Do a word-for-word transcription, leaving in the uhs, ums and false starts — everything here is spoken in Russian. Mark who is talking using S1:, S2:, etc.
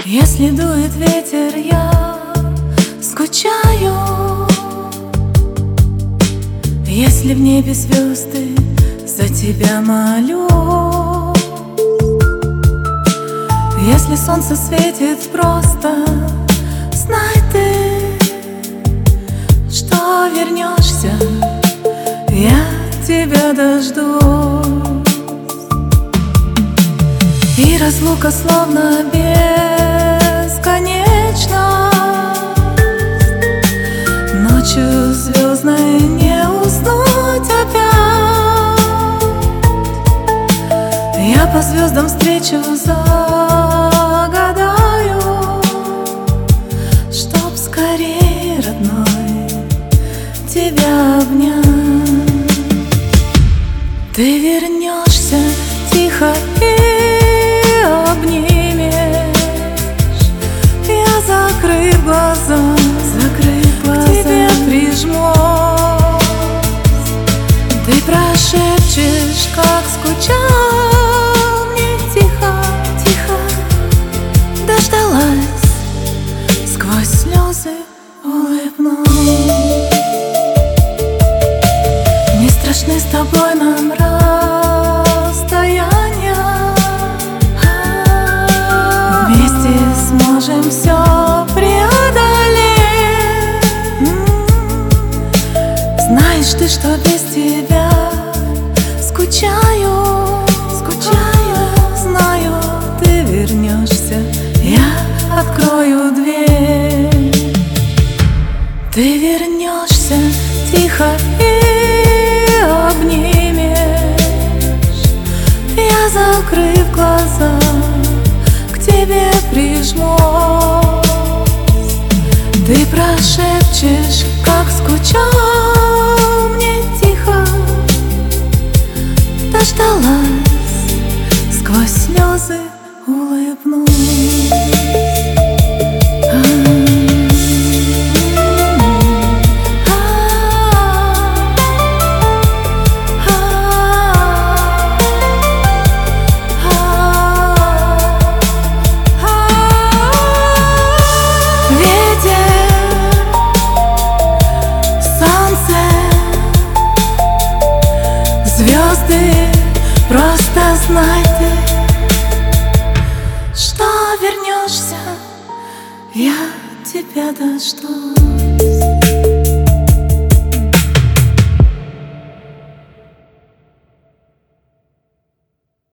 S1: Если дует ветер, я скучаю. Если в небе звезды, за тебя молю. Если солнце светит просто, знай ты, что вернешься, я тебя дождусь. И разлука словно бесконечна, ночью звездной не уснуть опять. Я по звездам встречу загадаю, чтоб скорее, родной, тебя обнять. Ты вернешься тихо и обнимешь. Я, закрыв глаза, закрыв глаза, к тебе прижмусь. Ты прошепчешь, как скучал, мне тихо, тихо дождалась, сквозь слезы улыбнусь. Не страшны с тобой нам расстояния, вместе сможем все преодолеть. Знаешь ты, что без тебя скучаю, скучаю. Знаю, ты вернешься, я открою дверь. Ты вернешься тихо и обнимешь. Я, закрыв глаза, к тебе прижмусь. Ты прошепчешь, как скучал, мне тихо дождалась, сквозь слезы улыбнусь. Звезды, просто знай ты, что вернешься, я тебя дождусь.